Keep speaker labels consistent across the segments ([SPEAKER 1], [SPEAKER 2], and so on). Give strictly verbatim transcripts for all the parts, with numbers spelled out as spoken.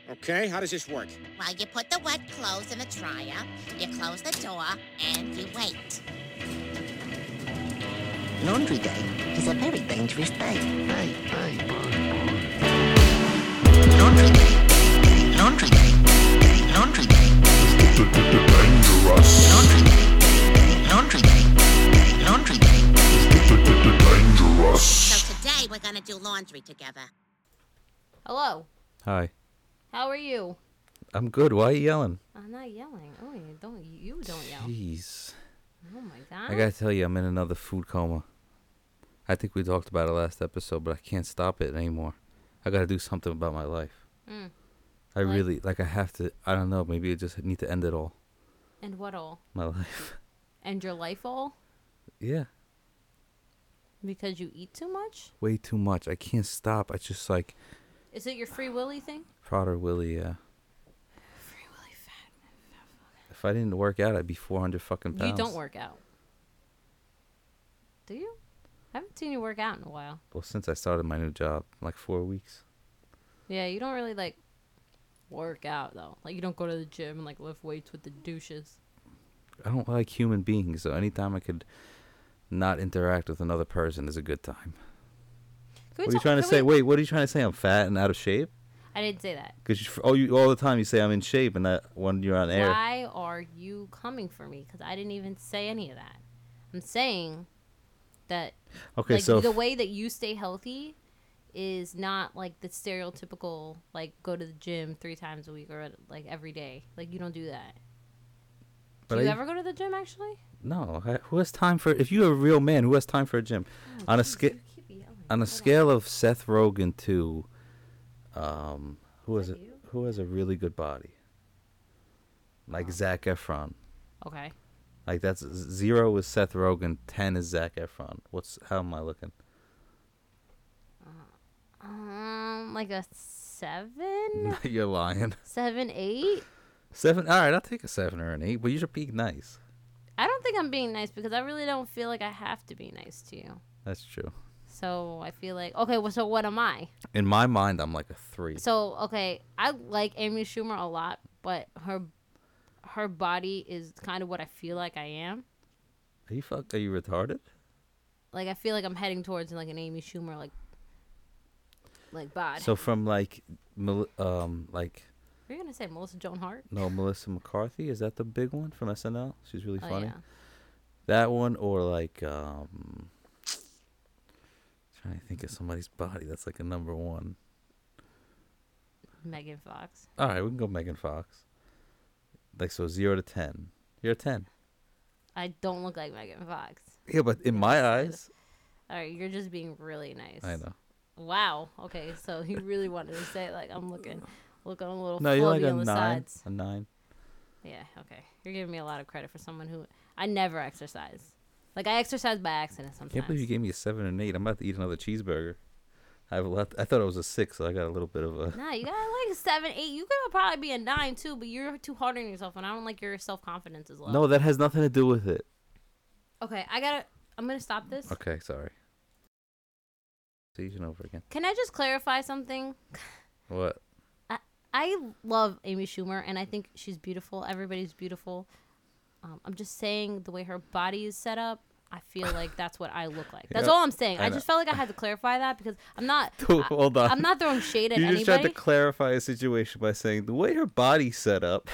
[SPEAKER 1] Okay, how does this work?
[SPEAKER 2] Well, you put the wet clothes in the dryer, you close the door, and you wait.
[SPEAKER 3] Laundry day is a very dangerous day. Hey, hey. Laundry day, day, laundry day, day, laundry day.
[SPEAKER 4] Dangerous.
[SPEAKER 3] Laundry day, day, laundry day, day, laundry day.
[SPEAKER 4] Dangerous.
[SPEAKER 2] So today we're gonna do laundry together.
[SPEAKER 5] Hello.
[SPEAKER 6] Hi.
[SPEAKER 5] How are you?
[SPEAKER 6] I'm good. Why are you yelling?
[SPEAKER 5] I'm not yelling. Oh, you don't. You don't yell.
[SPEAKER 6] Jeez.
[SPEAKER 5] Oh my god.
[SPEAKER 6] I gotta tell you, I'm in another food coma. I think we talked about it last episode, but I can't stop it anymore. I gotta do something about my life.
[SPEAKER 5] Mm.
[SPEAKER 6] I
[SPEAKER 5] Like-
[SPEAKER 6] really, like I have to, I don't know, maybe I just need to end it all.
[SPEAKER 5] And what all?
[SPEAKER 6] My life.
[SPEAKER 5] And your life all?
[SPEAKER 6] Yeah.
[SPEAKER 5] Because you eat too much?
[SPEAKER 6] Way too much. I can't stop. I just like,
[SPEAKER 5] Is it your Free Willy thing?
[SPEAKER 6] Prodder Willie, yeah.
[SPEAKER 5] Free Willy fat.
[SPEAKER 6] If I didn't work out, I'd be four hundred fucking pounds.
[SPEAKER 5] You don't work out. Do you? I haven't seen you work out in a while.
[SPEAKER 6] Well, since I started my new job, like four weeks.
[SPEAKER 5] Yeah, you don't really like work out though. Like you don't go to the gym and like lift weights with the douches.
[SPEAKER 6] I don't like human beings, so anytime I could not interact with another person is a good time.
[SPEAKER 5] Can we
[SPEAKER 6] What are you
[SPEAKER 5] talk-
[SPEAKER 6] trying to
[SPEAKER 5] can
[SPEAKER 6] say?
[SPEAKER 5] we-
[SPEAKER 6] Wait, what are you trying to say? I'm fat and out of shape?
[SPEAKER 5] I didn't say that.
[SPEAKER 6] Because you, oh, you all the time you say I'm in shape, and that when you're on air,
[SPEAKER 5] Why are you coming for me? Because I didn't even say any of that. I'm saying that
[SPEAKER 6] okay,
[SPEAKER 5] like
[SPEAKER 6] so
[SPEAKER 5] the way that you stay healthy is not like the stereotypical like go to the gym three times a week or like every day. Like you don't do that.
[SPEAKER 6] But
[SPEAKER 5] Do you
[SPEAKER 6] I-
[SPEAKER 5] ever go to the gym actually?
[SPEAKER 6] no, I- who has time for? If you're a real man, who has time for a gym? on a scale, on a scale of Seth Rogen to, um, who has
[SPEAKER 5] that
[SPEAKER 6] a
[SPEAKER 5] you?
[SPEAKER 6] who has a really good body? Like Zac Efron.
[SPEAKER 5] Okay.
[SPEAKER 6] Like that's zero is Seth Rogen, ten is Zac Efron. What's how am I looking?
[SPEAKER 5] Um, like a seven,
[SPEAKER 6] You're lying.
[SPEAKER 5] seven, eight.
[SPEAKER 6] Seven. All right, I'll take a seven or an eight, but you should be nice.
[SPEAKER 5] I don't think I'm being nice because I really don't feel like I have to be nice to you.
[SPEAKER 6] That's true.
[SPEAKER 5] So I feel like okay. Well, so what am I?
[SPEAKER 6] In my mind, I'm like a three.
[SPEAKER 5] So okay, I like Amy Schumer a lot, but her her body is kind of what I feel like I am.
[SPEAKER 6] Are you fuck? Are you retarded?
[SPEAKER 5] Like I feel like I'm heading towards like an Amy Schumer like like bod.
[SPEAKER 6] So from like, Mel- um, like
[SPEAKER 5] Were you gonna say Melissa Joan Hart?
[SPEAKER 6] no, Melissa McCarthy. Is that the big one from S N L? She's really
[SPEAKER 5] Oh,
[SPEAKER 6] funny.
[SPEAKER 5] yeah.
[SPEAKER 6] That one, or like, um, trying to think of somebody's body that's like a number one.
[SPEAKER 5] Megan Fox.
[SPEAKER 6] All right, we can go Megan Fox. Like so, zero to ten. You're a ten.
[SPEAKER 5] I don't look like Megan Fox.
[SPEAKER 6] Yeah, but in my eyes,
[SPEAKER 5] All right, you're just being really nice.
[SPEAKER 6] I know.
[SPEAKER 5] Wow. Okay, so you really wanted to say like I'm looking, looking a little
[SPEAKER 6] No, you're like
[SPEAKER 5] flubby
[SPEAKER 6] a
[SPEAKER 5] on the
[SPEAKER 6] nine.
[SPEAKER 5] sides.
[SPEAKER 6] A nine.
[SPEAKER 5] Yeah. Okay. You're giving me a lot of credit for someone who I never exercise. Like I exercise by accident sometimes.
[SPEAKER 6] Can't believe you gave me a seven and eight. I'm about to eat another cheeseburger. I have a lot. I thought it was a six, so I got a little bit of a.
[SPEAKER 5] Nah, you got like a seven, eight. You could probably be a nine too, but you're too hard on yourself, and I don't like your self confidence as well.
[SPEAKER 6] No, that has nothing to do with it.
[SPEAKER 5] Okay, I gotta. I'm gonna stop this.
[SPEAKER 6] Okay, sorry. Season over again.
[SPEAKER 5] Can I just clarify something?
[SPEAKER 6] What?
[SPEAKER 5] I I love Amy Schumer, and I think she's beautiful. Everybody's beautiful. Um, I'm just saying the way her body is set up. I feel like that's what I look like. That's
[SPEAKER 6] Yeah,
[SPEAKER 5] all I'm saying.
[SPEAKER 6] I
[SPEAKER 5] I,
[SPEAKER 6] know.
[SPEAKER 5] just felt like I had to clarify that because I'm not. I,
[SPEAKER 6] Hold on.
[SPEAKER 5] I'm not throwing shade at
[SPEAKER 6] You just tried
[SPEAKER 5] anybody.
[SPEAKER 6] to clarify a situation by saying the way her body's set up.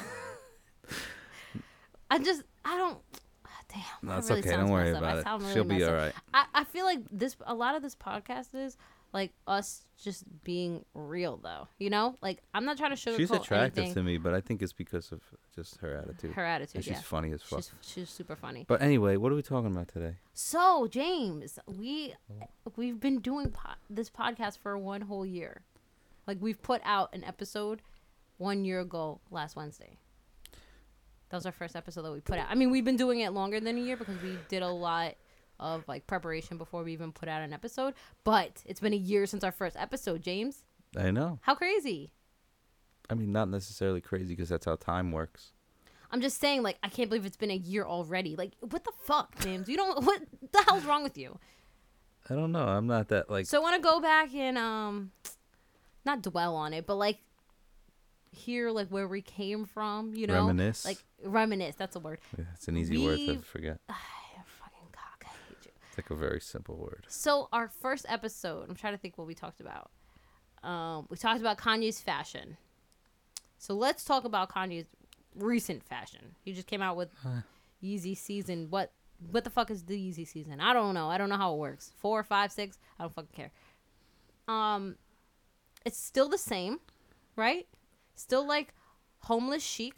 [SPEAKER 5] I just I don't. Damn.
[SPEAKER 6] No,
[SPEAKER 5] I
[SPEAKER 6] it's
[SPEAKER 5] really
[SPEAKER 6] okay.
[SPEAKER 5] sound
[SPEAKER 6] Don't worry
[SPEAKER 5] messed up.
[SPEAKER 6] about
[SPEAKER 5] I
[SPEAKER 6] it.
[SPEAKER 5] sound really
[SPEAKER 6] She'll be
[SPEAKER 5] messed up.
[SPEAKER 6] all right.
[SPEAKER 5] I, I feel like this a lot of this podcast is like us just being real though. You know? Like I'm not trying to sugarcoat
[SPEAKER 6] She's attractive
[SPEAKER 5] anything.
[SPEAKER 6] to me, but I think it's because of just her attitude.
[SPEAKER 5] Her attitude,
[SPEAKER 6] And she's
[SPEAKER 5] yeah.
[SPEAKER 6] funny as fuck.
[SPEAKER 5] She's she's super funny.
[SPEAKER 6] But anyway, what are we talking about today?
[SPEAKER 5] So, James, we we've been doing po- this podcast for one whole year. Like we've put out an episode one year ago last Wednesday. That was our first episode that we put out. I mean, we've been doing it longer than a year because we did a lot of like preparation before we even put out an episode. But it's been a year since our first episode, James.
[SPEAKER 6] I know.
[SPEAKER 5] How crazy.
[SPEAKER 6] I mean, not necessarily crazy because that's how time works.
[SPEAKER 5] I'm just saying, like, I can't believe it's been a year already. Like, what the fuck, James? You don't, what the hell's wrong with you?
[SPEAKER 6] I don't know. I'm not that like.
[SPEAKER 5] So I want to go back and, um, not dwell on it, but like, hear like where we came from, you know,
[SPEAKER 6] Reminisce.
[SPEAKER 5] like reminisce. That's a word.
[SPEAKER 6] Yeah, it's an easy word to
[SPEAKER 5] We-
[SPEAKER 6] forget.
[SPEAKER 5] Fucking cock, I hate you.
[SPEAKER 6] It's like a very simple word.
[SPEAKER 5] So our first episode, I'm trying to think what we talked about. Um, we talked about Kanye's fashion. So let's talk about Kanye's recent fashion. He just came out with Yeezy season. What what the fuck is the Yeezy season? I don't know. I don't know how it works. Four, five, six. I don't fucking care. Um, it's still the same, right? Still like homeless chic.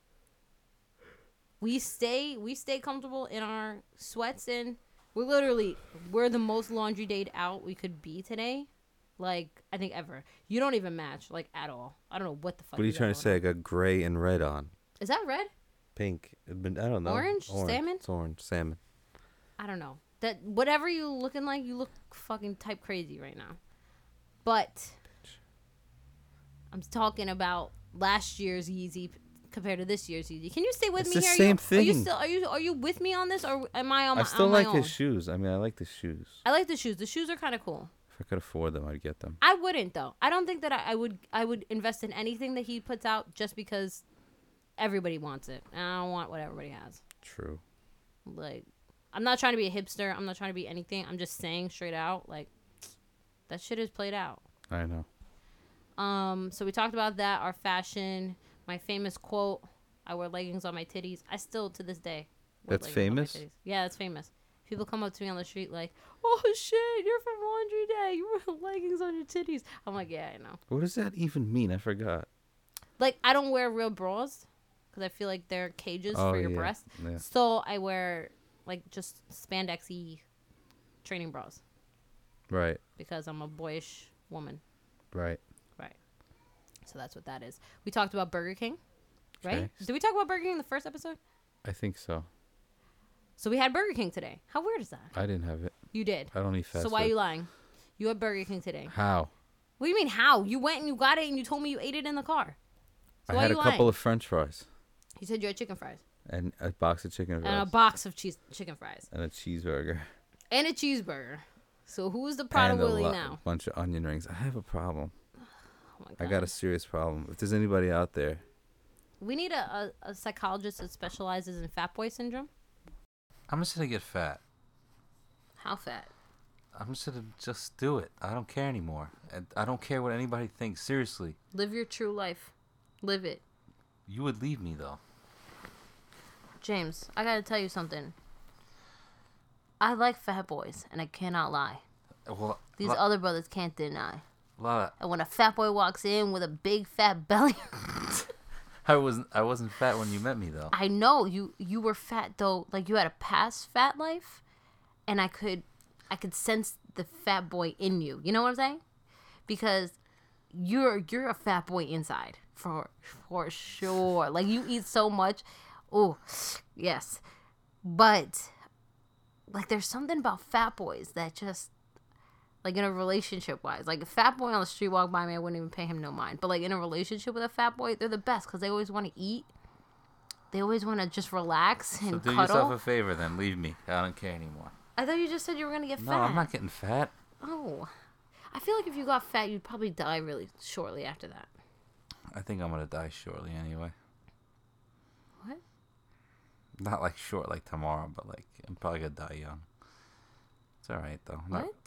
[SPEAKER 5] We stay we stay comfortable in our sweats and we're literally we're the most laundry dayed out we could be today. Like I think ever. You don't even match like at all. I don't know what the fuck.
[SPEAKER 6] What are you
[SPEAKER 5] got
[SPEAKER 6] trying to
[SPEAKER 5] on.
[SPEAKER 6] say? I got gray and red on.
[SPEAKER 5] Is that red?
[SPEAKER 6] Pink. It been- I don't know.
[SPEAKER 5] Orange? Salmon?
[SPEAKER 6] It's orange. Salmon.
[SPEAKER 5] I don't know. That whatever you looking like, you look fucking type crazy right now. But I'm talking about last year's Yeezy compared to this year's Yeezy. Can you stay with
[SPEAKER 6] It's
[SPEAKER 5] me
[SPEAKER 6] the
[SPEAKER 5] here?
[SPEAKER 6] same
[SPEAKER 5] are you, Are you
[SPEAKER 6] thing.
[SPEAKER 5] still are you are you with me on this or am I on my
[SPEAKER 6] I still
[SPEAKER 5] on
[SPEAKER 6] like
[SPEAKER 5] my own?
[SPEAKER 6] his shoes. I mean, I like the shoes.
[SPEAKER 5] I like the shoes. The shoes are kind of cool.
[SPEAKER 6] If I could afford them, I'd get them.
[SPEAKER 5] I wouldn't though. I don't think that I, I would I would invest in anything that he puts out just because everybody wants it. And I don't want what everybody has.
[SPEAKER 6] True.
[SPEAKER 5] Like I'm not trying to be a hipster. I'm not trying to be anything. I'm just saying straight out like that shit is played out.
[SPEAKER 6] I know.
[SPEAKER 5] Um, so we talked about that, our fashion, my famous quote, I wear leggings on my titties. I still, to this day, wear
[SPEAKER 6] That's
[SPEAKER 5] leggings on my
[SPEAKER 6] famous?
[SPEAKER 5] titties. Yeah, that's famous. People come up to me on the street like, oh, shit, you're from Laundry Day. You wear leggings on your titties. I'm like, yeah, I know.
[SPEAKER 6] What does that even mean? I forgot.
[SPEAKER 5] Like, I don't wear real bras because I feel like they're cages
[SPEAKER 6] Oh,
[SPEAKER 5] for your
[SPEAKER 6] yeah,
[SPEAKER 5] breast.
[SPEAKER 6] yeah.
[SPEAKER 5] So I wear, like, just spandex-y training bras
[SPEAKER 6] Right.
[SPEAKER 5] because I'm a boyish woman.
[SPEAKER 6] Right.
[SPEAKER 5] Right. So that's what that is. We talked about Burger King, right?
[SPEAKER 6] Okay.
[SPEAKER 5] Did we talk about Burger King in the first episode?
[SPEAKER 6] I think so.
[SPEAKER 5] So we had Burger King today. How weird is that?
[SPEAKER 6] I didn't have it.
[SPEAKER 5] You did.
[SPEAKER 6] I don't eat fast
[SPEAKER 5] So why are
[SPEAKER 6] food.
[SPEAKER 5] you lying? You had Burger King today.
[SPEAKER 6] How?
[SPEAKER 5] What do you mean how? You went and you got it and you told me you ate it in the car. So
[SPEAKER 6] I
[SPEAKER 5] why
[SPEAKER 6] had
[SPEAKER 5] are
[SPEAKER 6] a
[SPEAKER 5] you
[SPEAKER 6] couple
[SPEAKER 5] lying?
[SPEAKER 6] of French fries
[SPEAKER 5] You said you had chicken fries.
[SPEAKER 6] and a box of chicken
[SPEAKER 5] And a
[SPEAKER 6] fries
[SPEAKER 5] box of cheese chicken fries.
[SPEAKER 6] and a cheeseburger
[SPEAKER 5] And a cheeseburger. So who's the Prada
[SPEAKER 6] and a
[SPEAKER 5] Willie
[SPEAKER 6] lo-
[SPEAKER 5] now?
[SPEAKER 6] bunch of onion rings. I have a problem.
[SPEAKER 5] Oh my
[SPEAKER 6] I
[SPEAKER 5] God.
[SPEAKER 6] got a serious problem. If there's anybody out there,
[SPEAKER 5] We need a, a, a psychologist that specializes in fat boy syndrome.
[SPEAKER 1] I'm just gonna get fat.
[SPEAKER 5] How fat?
[SPEAKER 1] I'm just gonna just do it. I don't care anymore. And I don't care what anybody thinks. Seriously,
[SPEAKER 5] Live your true life. Live it.
[SPEAKER 1] you would leave me though.
[SPEAKER 5] James, I gotta tell you something. I like fat boys, and I cannot lie.
[SPEAKER 1] Well,
[SPEAKER 5] These
[SPEAKER 1] lo-
[SPEAKER 5] other brothers can't deny.
[SPEAKER 1] lot
[SPEAKER 5] And when a fat boy walks in with a big fat belly,
[SPEAKER 1] of, I wasn't. I wasn't fat when you met me though.
[SPEAKER 5] I know you you were fat though. Like you had a past fat life, and I could I could sense the fat boy in you. You know what I'm saying? Because you're you're a fat boy inside for for sure. Like you eat so much. Oh, yes. But like there's something about fat boys that just like in a relationship wise, like a fat boy on the street walk by me, I wouldn't even pay him no mind. But like in a relationship with a fat boy, they're the best because they always want to eat. They always want to just relax
[SPEAKER 1] So
[SPEAKER 5] and
[SPEAKER 1] do
[SPEAKER 5] cuddle.
[SPEAKER 1] yourself a favor then. Leave me. I don't care anymore.
[SPEAKER 5] I thought you just said you were gonna get
[SPEAKER 1] No,
[SPEAKER 5] fat.
[SPEAKER 1] I'm not getting fat.
[SPEAKER 5] Oh, I feel like if you got fat, you'd probably die really shortly after that.
[SPEAKER 1] I think I'm gonna die shortly anyway.
[SPEAKER 5] What?
[SPEAKER 1] Not like short like tomorrow, but like I'm probably gonna die young. It's all right though. Not-
[SPEAKER 5] What?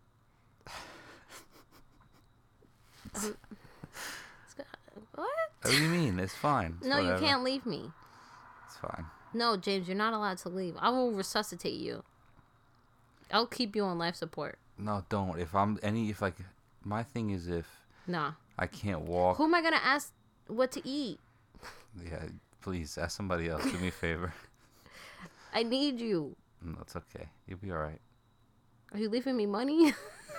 [SPEAKER 5] Um, it's got- what?
[SPEAKER 1] What do you mean? It's fine. It's
[SPEAKER 5] No, you
[SPEAKER 1] whatever.
[SPEAKER 5] can't leave me.
[SPEAKER 1] It's fine.
[SPEAKER 5] No, James, you're not allowed to leave. I will resuscitate you. I'll keep you on life support.
[SPEAKER 1] No, don't. If I'm any, if like, my thing is if
[SPEAKER 5] Nah.
[SPEAKER 1] I can't walk.
[SPEAKER 5] Who am I gonna ask what to eat?
[SPEAKER 1] Yeah, please ask somebody else. Do me a favor.
[SPEAKER 5] I need you.
[SPEAKER 1] No, it's okay. You'll be all right.
[SPEAKER 5] Are you leaving me money?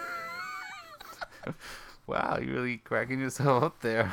[SPEAKER 1] Wow, you're really cracking yourself up there.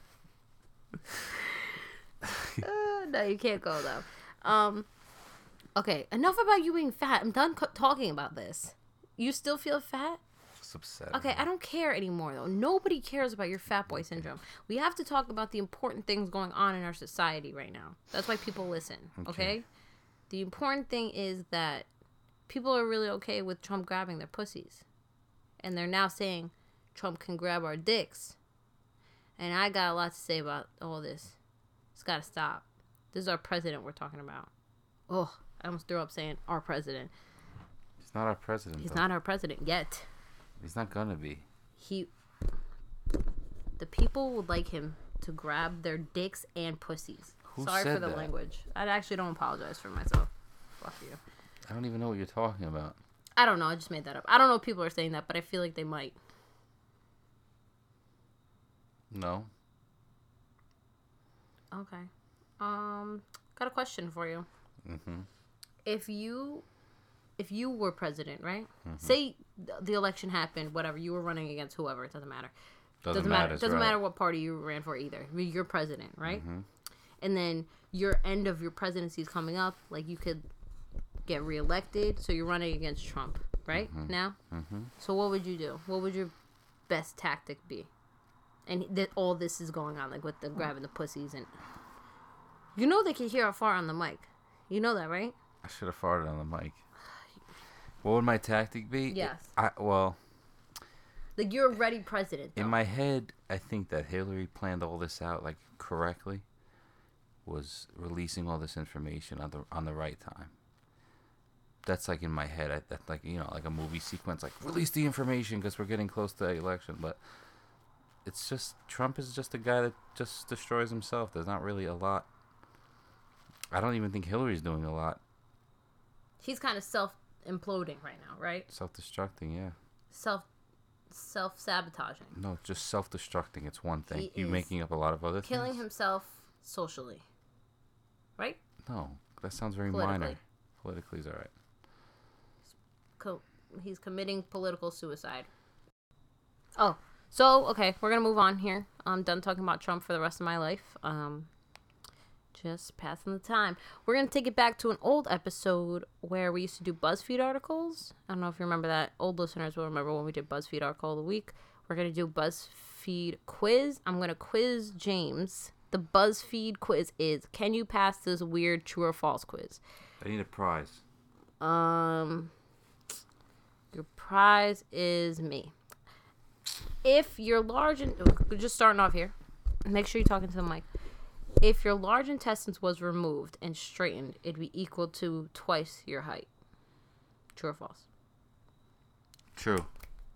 [SPEAKER 5] Uh, no, you can't go though. Um, okay, enough about you being fat. I'm done co- talking about this. You still feel fat?
[SPEAKER 1] Just upset.
[SPEAKER 5] Okay, I don't care anymore though. Nobody cares about your fat boy syndrome. We have to talk about the important things going on in our society right now. That's why people listen, okay?
[SPEAKER 1] Okay.
[SPEAKER 5] The important thing is that people are really okay with Trump grabbing their pussies. And they're now saying Trump can grab our dicks. And I got a lot to say about all this. It's got to stop. This is our president we're talking about. Oh, I almost threw up saying our president.
[SPEAKER 1] He's not our president.
[SPEAKER 5] He's
[SPEAKER 1] though.
[SPEAKER 5] not our president yet.
[SPEAKER 1] He's not gonna be.
[SPEAKER 5] He, the people would like him to grab their dicks and pussies.
[SPEAKER 1] Who
[SPEAKER 5] Sorry
[SPEAKER 1] said
[SPEAKER 5] for the
[SPEAKER 1] that?
[SPEAKER 5] language. I actually don't apologize for myself. Fuck you.
[SPEAKER 1] I don't even know what you're talking about.
[SPEAKER 5] I don't know. I just made that up. I don't know if people are saying that, but I feel like they might.
[SPEAKER 1] No.
[SPEAKER 5] Okay. Um, got a question for you.
[SPEAKER 1] Mm-hmm.
[SPEAKER 5] If you, if you were president, right? Say th- the election happened, whatever. You were running against whoever. It doesn't matter.
[SPEAKER 1] Doesn't,
[SPEAKER 5] Doesn't
[SPEAKER 1] matter.
[SPEAKER 5] matter.
[SPEAKER 1] it's
[SPEAKER 5] Doesn't
[SPEAKER 1] right.
[SPEAKER 5] matter what party you ran for either. I mean, you're president, right?
[SPEAKER 1] Mm-hmm.
[SPEAKER 5] And then your end of your presidency is coming up. Like you could get reelected, so you're running against Trump, right? Now.
[SPEAKER 1] Mm-hmm.
[SPEAKER 5] So what would you do? What would your best tactic be? And that all this is going on, like with the grabbing the pussies, and you know they can hear how far on the mic. You know that, right?
[SPEAKER 1] I should have farted on the mic. What would my tactic be?
[SPEAKER 5] Yes.
[SPEAKER 1] I well,
[SPEAKER 5] Like you're a ready president.
[SPEAKER 1] in
[SPEAKER 5] though.
[SPEAKER 1] my head, I think that Hillary planned all this out like correctly. Was releasing all this information on the on the right time. That's like in my head. I, that's like you know like a movie sequence. Like release the information because we're getting close to the election. But it's just Trump is just a guy that just destroys himself. There's not really a lot. I don't even think Hillary's doing a lot.
[SPEAKER 5] He's kind of self imploding right now, right?
[SPEAKER 1] Self-destructing, yeah.
[SPEAKER 5] Self self sabotaging,
[SPEAKER 1] No, just self-destructing. It's one thing.
[SPEAKER 5] He
[SPEAKER 1] You
[SPEAKER 5] is
[SPEAKER 1] making up a lot of other
[SPEAKER 5] killing
[SPEAKER 1] things.
[SPEAKER 5] himself socially, right?
[SPEAKER 1] No, that sounds very
[SPEAKER 5] Politically.
[SPEAKER 1] minor. Politically is all right.
[SPEAKER 5] Co- he's committing political suicide. Oh, so okay, we're gonna move on here. I'm done talking about Trump for the rest of my life. Um, just passing the time. We're gonna take it back to an old episode where we used to do BuzzFeed articles. I don't know if you remember that. Old listeners will remember when we did BuzzFeed article of the week. We're gonna do BuzzFeed quiz. I'm gonna quiz James. The BuzzFeed quiz is: can you pass this weird true or false quiz?
[SPEAKER 1] I need a prize.
[SPEAKER 5] Um, your prize is me. If you're large and we're just starting off here, make sure you're talking to the mic. If your large intestines was removed and straightened, it'd be equal to twice your height. True or false?
[SPEAKER 1] True.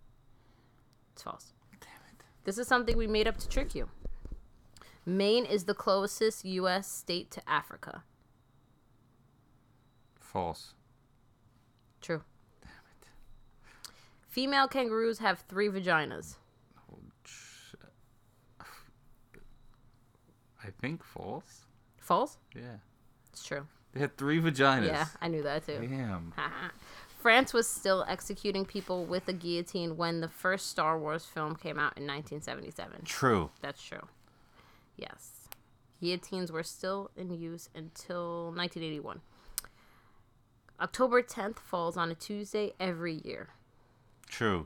[SPEAKER 5] It's false.
[SPEAKER 1] Damn it.
[SPEAKER 5] This is something we made up to trick you. Maine is the closest U S state to Africa.
[SPEAKER 1] False.
[SPEAKER 5] True.
[SPEAKER 1] Damn it.
[SPEAKER 5] Female kangaroos have three vaginas.
[SPEAKER 1] Oh, shit. I think false.
[SPEAKER 5] False?
[SPEAKER 1] Yeah.
[SPEAKER 5] It's true.
[SPEAKER 1] They had three vaginas.
[SPEAKER 5] Yeah, I knew that too.
[SPEAKER 1] Damn.
[SPEAKER 5] France was still executing people with a guillotine when the first Star Wars film came out in nineteen seventy-seven.
[SPEAKER 1] True.
[SPEAKER 5] That's true. Yes. Guillotines were still in use until nineteen eighty-one. October tenth falls on a Tuesday every year.
[SPEAKER 1] True.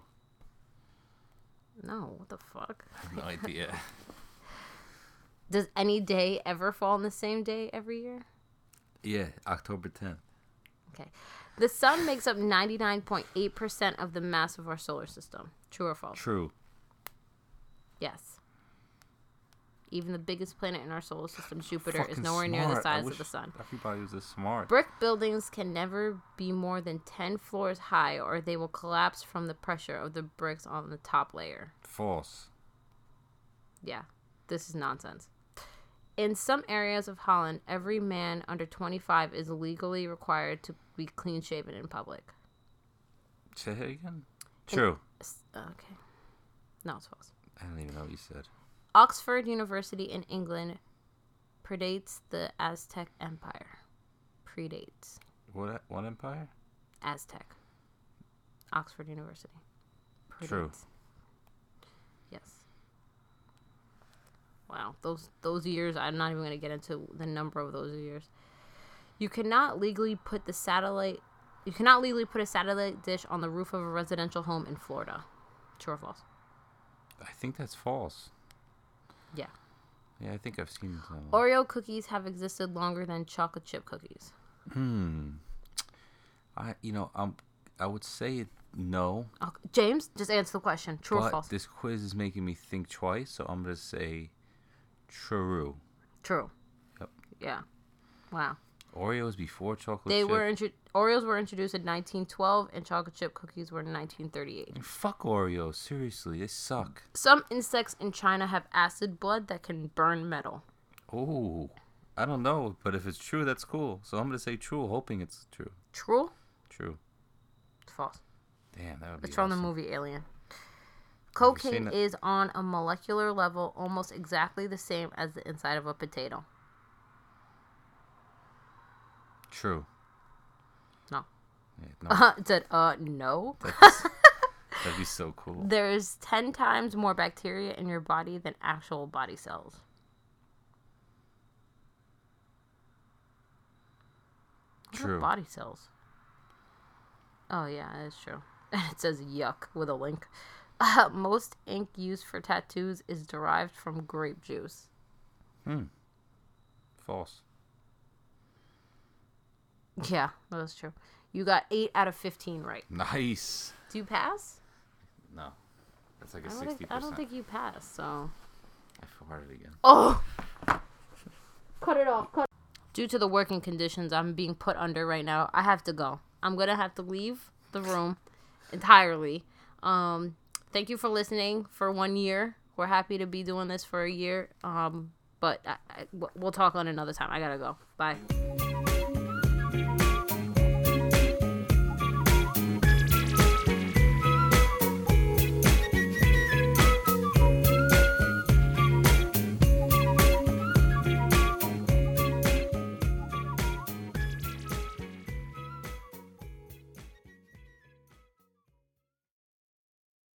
[SPEAKER 5] No, what the fuck?
[SPEAKER 1] I have no idea.
[SPEAKER 5] Does any day ever fall on the same day every year?
[SPEAKER 1] Yeah, October tenth.
[SPEAKER 5] Okay. The sun makes up ninety-nine point eight percent of the mass of our solar system. True or false?
[SPEAKER 1] True.
[SPEAKER 5] Yes. Even the biggest planet in our solar system, Jupiter, is
[SPEAKER 1] Fucking
[SPEAKER 5] nowhere near the
[SPEAKER 1] smart. I
[SPEAKER 5] size of
[SPEAKER 1] wish
[SPEAKER 5] the sun.
[SPEAKER 1] Everybody was this smart.
[SPEAKER 5] Brick buildings can never be more than ten floors high or they will collapse from the pressure of the bricks on the top layer.
[SPEAKER 1] False.
[SPEAKER 5] Yeah, this is nonsense. In some areas of Holland, every man under twenty-five is legally required to be clean shaven in public.
[SPEAKER 1] Say it again. True.
[SPEAKER 5] S- Okay. No, it's false.
[SPEAKER 1] I don't even know what you said.
[SPEAKER 5] Oxford University in England predates the Aztec Empire. Predates.
[SPEAKER 1] What? What empire?
[SPEAKER 5] Aztec. Oxford University. Predates.
[SPEAKER 1] True.
[SPEAKER 5] Yes. Wow, those those years, I'm not even going to get into the number of those years. You cannot legally put the satellite you cannot legally put a satellite dish on the roof of a residential home in Florida. True or false?
[SPEAKER 1] I think that's false.
[SPEAKER 5] Yeah.
[SPEAKER 1] Yeah, I think I've seen some.
[SPEAKER 5] Oreo cookies have existed longer than chocolate chip cookies.
[SPEAKER 1] Hmm. I you know um I would say it no.
[SPEAKER 5] Okay. James, just answer the question. True or
[SPEAKER 1] But
[SPEAKER 5] false?
[SPEAKER 1] this quiz is making me think twice, so I'm gonna say true.
[SPEAKER 5] True.
[SPEAKER 1] Yep.
[SPEAKER 5] Yeah. Wow.
[SPEAKER 1] Oreos before chocolate
[SPEAKER 5] They
[SPEAKER 1] chip.
[SPEAKER 5] were intro- Oreos were introduced in nineteen twelve, and chocolate chip cookies were in nineteen thirty-eight.
[SPEAKER 1] Fuck Oreos. Seriously, they suck.
[SPEAKER 5] Some insects in China have acid blood that can burn metal.
[SPEAKER 1] Oh, I don't know, but if it's true, that's cool. So I'm gonna say true, hoping it's true.
[SPEAKER 5] True?
[SPEAKER 1] True.
[SPEAKER 5] It's false.
[SPEAKER 1] Damn, that would be.
[SPEAKER 5] It's from
[SPEAKER 1] awesome.
[SPEAKER 5] the movie Alien.
[SPEAKER 1] seen
[SPEAKER 5] Cocaine
[SPEAKER 1] it?
[SPEAKER 5] is on a molecular level almost exactly the same as the inside of a potato.
[SPEAKER 1] True.
[SPEAKER 5] No.
[SPEAKER 1] Yeah, no,
[SPEAKER 5] Uh, it said, uh, no.
[SPEAKER 1] that's, that'd be so cool.
[SPEAKER 5] There's ten times more bacteria in your body than actual body cells. What are
[SPEAKER 1] True.
[SPEAKER 5] body cells? Oh, yeah, that's true. It says yuck with a link. Uh, most ink used for tattoos is derived from grape juice.
[SPEAKER 1] Hmm. False.
[SPEAKER 5] Yeah, that's true. You got eight out of fifteen right.
[SPEAKER 1] Nice.
[SPEAKER 5] Do you pass?
[SPEAKER 1] No. That's like a
[SPEAKER 5] I don't,
[SPEAKER 1] sixty
[SPEAKER 5] think,
[SPEAKER 1] percent.
[SPEAKER 5] I don't think you pass, so.
[SPEAKER 1] I farted again.
[SPEAKER 5] Oh! Cut it off. Cut. Due to the working conditions I'm being put under right now, I have to go. I'm going to have to leave the room entirely. Um, thank you for listening for one year. We're happy to be doing this for a year. Um, but I, I, we'll talk on another time. I got to go. Bye.